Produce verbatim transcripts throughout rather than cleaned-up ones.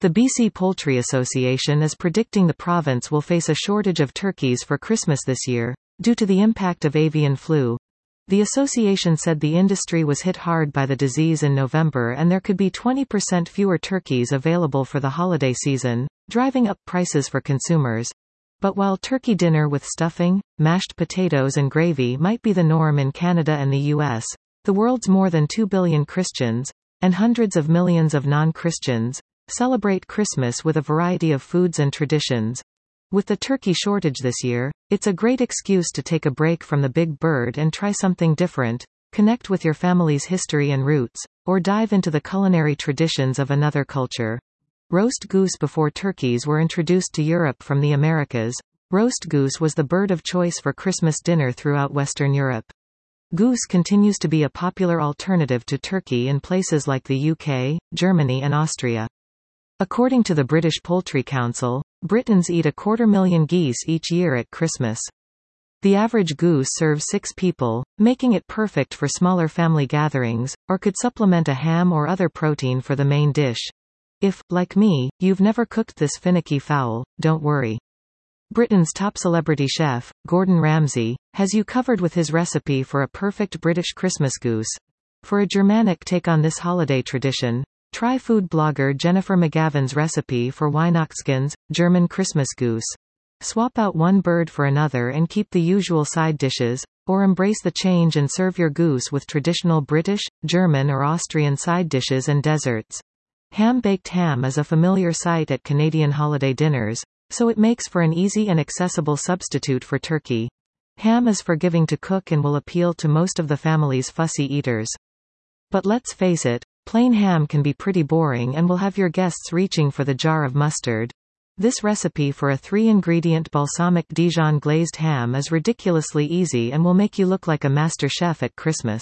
The B C Poultry Association is predicting the province will face a shortage of turkeys for Christmas this year, due to the impact of avian flu. The association said the industry was hit hard by the disease in November and there could be twenty percent fewer turkeys available for the holiday season, driving up prices for consumers. But while turkey dinner with stuffing, mashed potatoes and gravy might be the norm in Canada and the U S, the world's more than two billion Christians, and hundreds of millions of non-Christians, celebrate Christmas with a variety of foods and traditions. With the turkey shortage this year, it's a great excuse to take a break from the big bird and try something different, connect with your family's history and roots, or dive into the culinary traditions of another culture. Roast goose. Before turkeys were introduced to Europe from the Americas, roast goose was the bird of choice for Christmas dinner throughout Western Europe. Goose continues to be a popular alternative to turkey in places like the U K, Germany and Austria. According to the British Poultry Council, Britons eat a quarter million geese each year at Christmas. The average goose serves six people, making it perfect for smaller family gatherings, or could supplement a ham or other protein for the main dish. If, like me, you've never cooked this finicky fowl, don't worry. Britain's top celebrity chef, Gordon Ramsay, has you covered with his recipe for a perfect British Christmas goose. For a Germanic take on this holiday tradition, try food blogger Jennifer McGavin's recipe for Weihnachtsgans, German Christmas goose. Swap out one bird for another and keep the usual side dishes, or embrace the change and serve your goose with traditional British, German or Austrian side dishes and desserts. Ham-baked ham is a familiar sight at Canadian holiday dinners, so it makes for an easy and accessible substitute for turkey. Ham is forgiving to cook and will appeal to most of the family's fussy eaters. But let's face it, plain ham can be pretty boring and will have your guests reaching for the jar of mustard. This recipe for a three-ingredient balsamic Dijon glazed ham is ridiculously easy and will make you look like a master chef at Christmas.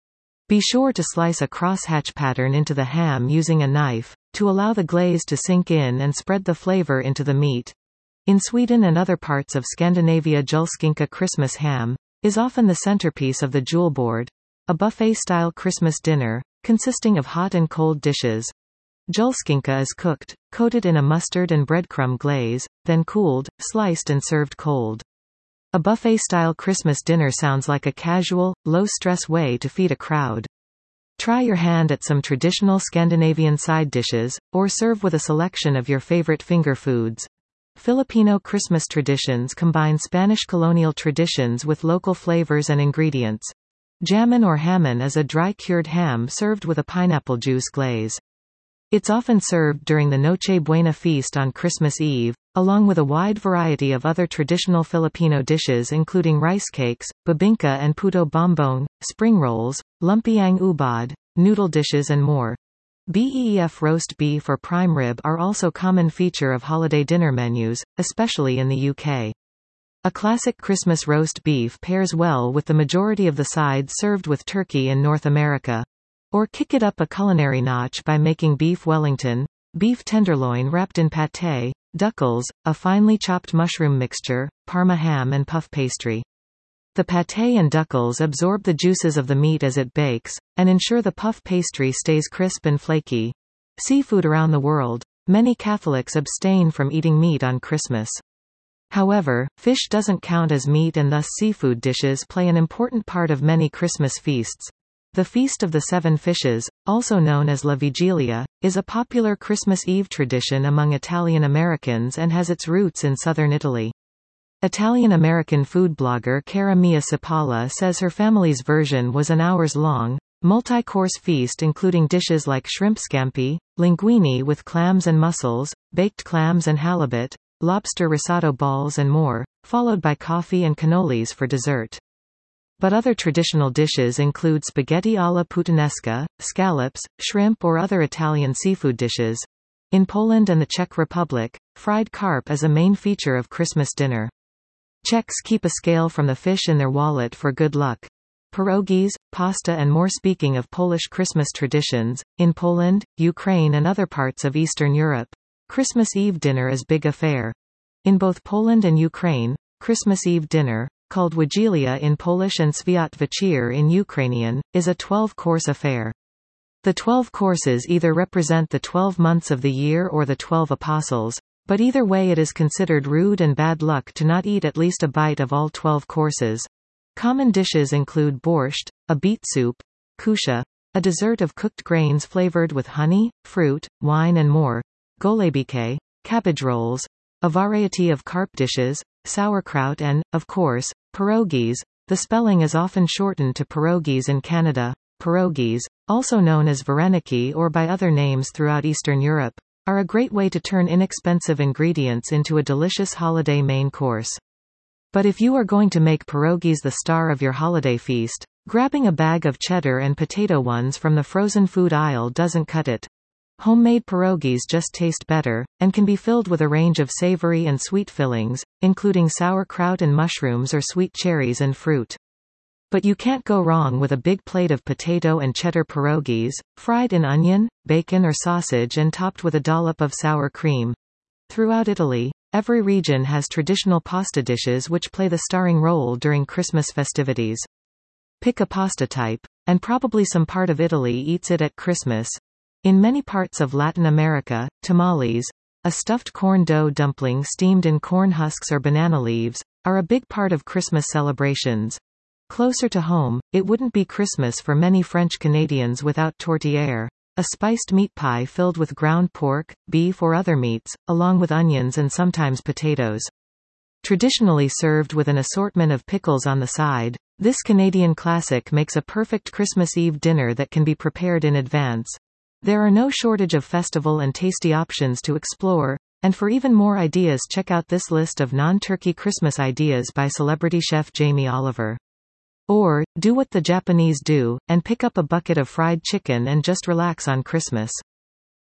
Be sure to slice a crosshatch pattern into the ham using a knife, to allow the glaze to sink in and spread the flavor into the meat. In Sweden and other parts of Scandinavia, julskinka Christmas ham is often the centerpiece of the jule board, a buffet-style Christmas dinner, consisting of hot and cold dishes. Julskinka is cooked, coated in a mustard and breadcrumb glaze, then cooled, sliced and served cold. A buffet-style Christmas dinner sounds like a casual, low-stress way to feed a crowd. Try your hand at some traditional Scandinavian side dishes, or serve with a selection of your favorite finger foods. Filipino Christmas traditions combine Spanish colonial traditions with local flavors and ingredients. Jamon or hamon is a dry-cured ham served with a pineapple juice glaze. It's often served during the Noche Buena feast on Christmas Eve, along with a wide variety of other traditional Filipino dishes including rice cakes, bibingka and puto bombong, spring rolls, lumpiang ubod, noodle dishes and more. Beef roast beef or prime rib are also common feature of holiday dinner menus, especially in the U K. A classic Christmas roast beef pairs well with the majority of the sides served with turkey in North America. Or kick it up a culinary notch by making beef Wellington, beef tenderloin wrapped in pâté, duckles, a finely chopped mushroom mixture, parma ham and puff pastry. The pâté and duckles absorb the juices of the meat as it bakes, and ensure the puff pastry stays crisp and flaky. Seafood. Around the world, many Catholics abstain from eating meat on Christmas. However, fish doesn't count as meat and thus seafood dishes play an important part of many Christmas feasts. The Feast of the Seven Fishes, also known as La Vigilia, is a popular Christmas Eve tradition among Italian Americans and has its roots in southern Italy. Italian-American food blogger Cara Mia Cipolla says her family's version was an hours-long, multi-course feast including dishes like shrimp scampi, linguine with clams and mussels, baked clams and halibut, lobster risotto balls and more, followed by coffee and cannolis for dessert. But other traditional dishes include spaghetti alla puttanesca, scallops, shrimp or other Italian seafood dishes. In Poland and the Czech Republic, fried carp is a main feature of Christmas dinner. Czechs keep a scale from the fish in their wallet for good luck. Pierogies, pasta and more. Speaking of Polish Christmas traditions, in Poland, Ukraine and other parts of Eastern Europe, Christmas Eve dinner is big affair. In both Poland and Ukraine, Christmas Eve dinner, called Wigilia in Polish and Świat Wieczór in Ukrainian, is a twelve-course affair. The twelve courses either represent the twelve months of the year or the twelve apostles, but either way it is considered rude and bad luck to not eat at least a bite of all twelve courses. Common dishes include borscht, a beet soup, kusha, a dessert of cooked grains flavored with honey, fruit, wine and more, golebike, cabbage rolls, a variety of carp dishes, sauerkraut and, of course, pierogies. The spelling is often shortened to pierogies in Canada. Pierogies, also known as vareniki or by other names throughout Eastern Europe, are a great way to turn inexpensive ingredients into a delicious holiday main course. But if you are going to make pierogies the star of your holiday feast, grabbing a bag of cheddar and potato ones from the frozen food aisle doesn't cut it. Homemade pierogies just taste better, and can be filled with a range of savory and sweet fillings, including sauerkraut and mushrooms or sweet cherries and fruit. But you can't go wrong with a big plate of potato and cheddar pierogies, fried in onion, bacon or sausage and topped with a dollop of sour cream. Throughout Italy, every region has traditional pasta dishes which play the starring role during Christmas festivities. Pick a pasta type, and probably some part of Italy eats it at Christmas. In many parts of Latin America, tamales, a stuffed corn dough dumpling steamed in corn husks or banana leaves, are a big part of Christmas celebrations. Closer to home, it wouldn't be Christmas for many French Canadians without tourtière, a spiced meat pie filled with ground pork, beef or other meats, along with onions and sometimes potatoes. Traditionally served with an assortment of pickles on the side, this Canadian classic makes a perfect Christmas Eve dinner that can be prepared in advance. There are no shortage of festival and tasty options to explore, and for even more ideas check out this list of non-turkey Christmas ideas by celebrity chef Jamie Oliver. Or, do what the Japanese do, and pick up a bucket of fried chicken and just relax on Christmas.